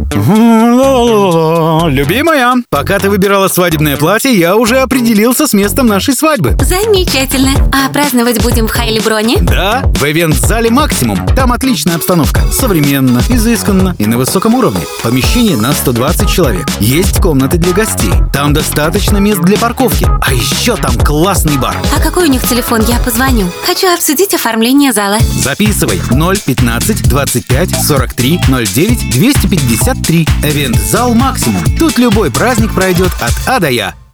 Любимая, пока ты выбирала свадебное платье, я уже определился с местом нашей свадьбы. Замечательно. А праздновать будем в Хайлиброне? Да, в ивент-зале «Максимум». Там отличная обстановка. Современно, изысканно и на высоком уровне. Помещение на 120 человек. Есть комнаты для гостей. Там достаточно мест для парковки. А еще там классный бар. А какой у них телефон? Я позвоню. Хочу обсудить оформление зала. Записывай 015 25 43 09 253. Ивент-зал «Максимум». Тут любой праздник пройдет от А до Я.